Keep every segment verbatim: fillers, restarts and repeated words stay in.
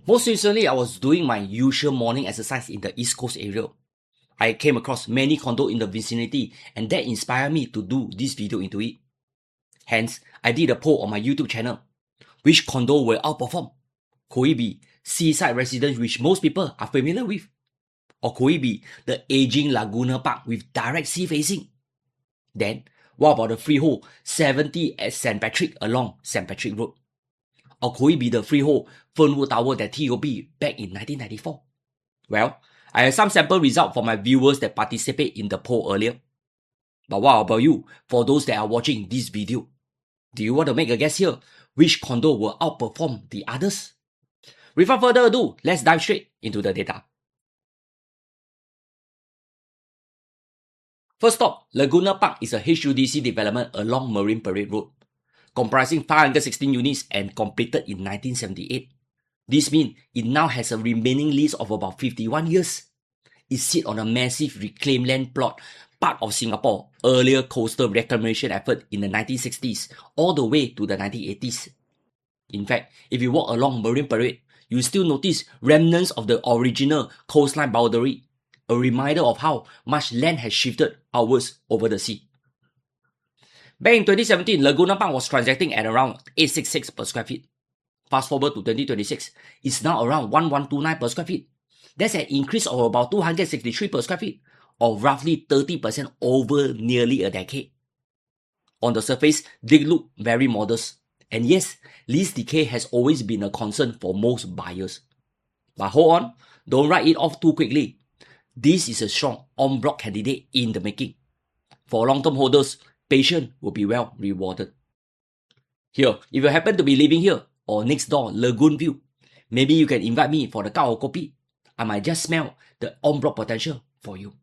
Most recently, I was doing my usual morning exercise in the East Coast area. I came across many condos in the vicinity and that inspired me to do this video into it. Hence, I did a poll on my YouTube channel. Which condo will outperform? Could it be seaside residence which most people are familiar with? Or could it be the aging Laguna Park with direct sea facing? Then, what about the freehold seventy at Saint Patrick along Saint Patrick Road? Or could it be the freehold Fernwood Tower that T O B back in nineteen ninety-four? Well, I have some sample results for my viewers that participate in the poll earlier. But what about you, for those that are watching this video? Do you want to make a guess here? Which condo will outperform the others? Without further ado, let's dive straight into the data. First stop, Laguna Park is a H U D C development along Marine Parade Road, comprising five hundred sixteen units and completed in nineteen seventy-eight. This means it now has a remaining lease of about fifty-one years. It sits on a massive reclaimed land plot, part of Singapore earlier coastal reclamation effort in the nineteen sixties all the way to the nineteen eighties. In fact, if you walk along Marine Parade, you still notice remnants of the original coastline boundary, a reminder of how much land has shifted outwards over the sea. Back in twenty seventeen, Laguna Park was transacting at around eight hundred sixty-six per square feet. Fast forward to twenty twenty-six, it's now around one thousand one hundred twenty-nine per square feet. That's an increase of about two hundred sixty-three per square feet, or roughly thirty percent over nearly a decade. On the surface, they look very modest. And yes, lease decay has always been a concern for most buyers. But hold on, don't write it off too quickly. This is a strong en-bloc candidate in the making. For long-term holders, patience will be well rewarded. Here, if you happen to be living here or next door Lagoon View, maybe you can invite me for the cup of kopi. I might just smell the en-bloc potential for you.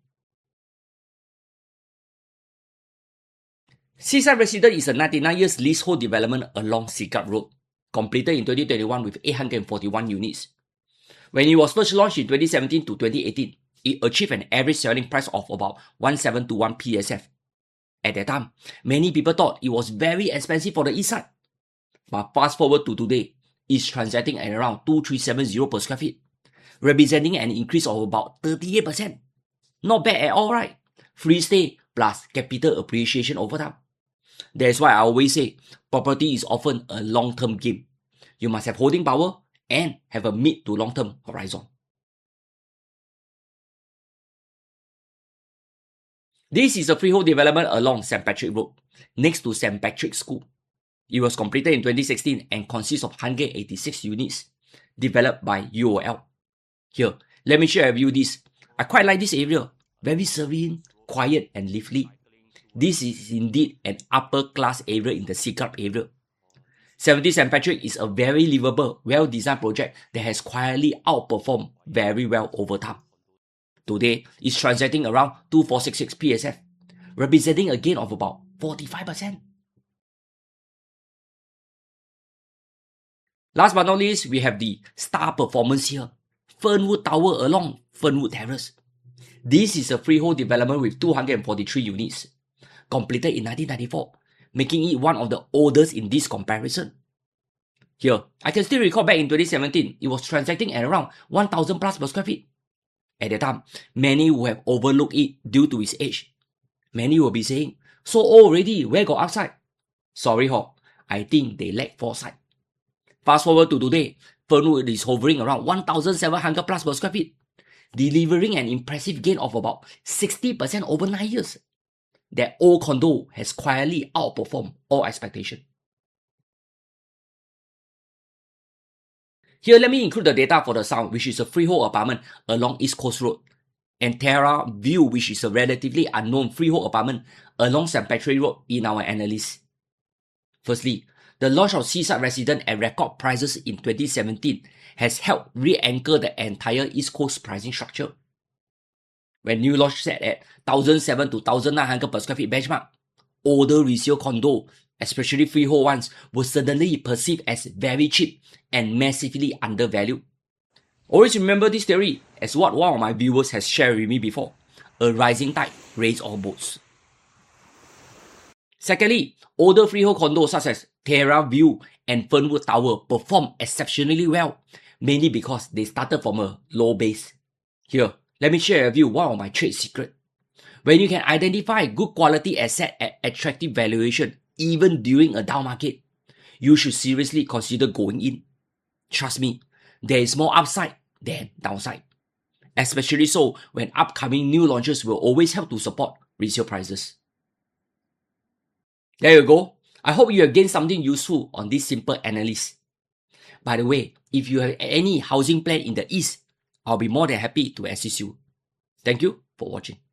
Seaside Residence is a ninety-nine years leasehold development along Siglap Road, completed in twenty twenty-one with eight hundred forty-one units. When it was first launched in twenty seventeen to twenty eighteen, it achieved an average selling price of about one thousand seven hundred twenty-one P S F. At that time, many people thought it was very expensive for the east side. But fast forward to today, it's transacting at around two thousand three hundred seventy per square feet, representing an increase of about thirty-eight percent. Not bad at all, right? Free stay plus capital appreciation over time. That's why I always say, property is often a long-term game. You must have holding power and have a mid to long-term horizon. This is a freehold development along Saint Patrick Road, next to Saint Patrick School. It was completed in twenty sixteen and consists of one hundred eighty-six units, developed by U O L. Here, let me share with you this. I quite like this area. Very serene, quiet and lively. This is indeed an upper-class area in the Siglap area. seventy Saint Patrick is a very livable, well-designed project that has quietly outperformed very well over time. Today, it's transacting around two thousand four hundred sixty-six P S F, representing a gain of about forty-five percent. Last but not least, we have the star performance here, Fernwood Tower along Fernwood Terrace. This is a freehold development with two hundred forty-three units, completed in nineteen ninety-four, making it one of the oldest in this comparison. Here, I can still recall back in twenty seventeen, it was transacting at around one thousand plus per square feet. At that time, many would have overlooked it due to its age. Many will be saying, so old already, where got upside? Sorry ho, I think they lack foresight. Fast forward to today, Fernwood is hovering around one thousand seven hundred plus per square feet, delivering an impressive gain of about sixty percent over nine years. That old condo has quietly outperformed all expectations. Here, let me include the data for the Sound, which is a freehold apartment along East Coast Road, and Terra View, which is a relatively unknown freehold apartment along Saint Patrick Road in our analysis. Firstly, the launch of Seaside Residence at record prices in twenty seventeen has helped re-anchor the entire East Coast pricing structure. When new launch set at one thousand seven hundred to one thousand nine hundred per square feet benchmark, older resale condo, especially freehold ones, were suddenly perceived as very cheap and massively undervalued. Always remember this theory as what one of my viewers has shared with me before. A rising tide raises all boats. Secondly, older freehold condos such as Terra View and Fernwood Tower perform exceptionally well, mainly because they started from a low base. Here, let me share with you one of my trade secrets. When you can identify good quality asset at attractive valuation, even during a down market, you should seriously consider going in. Trust me, there is more upside than downside. Especially so when upcoming new launches will always help to support resale prices. There you go. I hope you have gained something useful on this simple analysis. By the way, if you have any housing plan in the East, I'll be more than happy to assist you. Thank you for watching.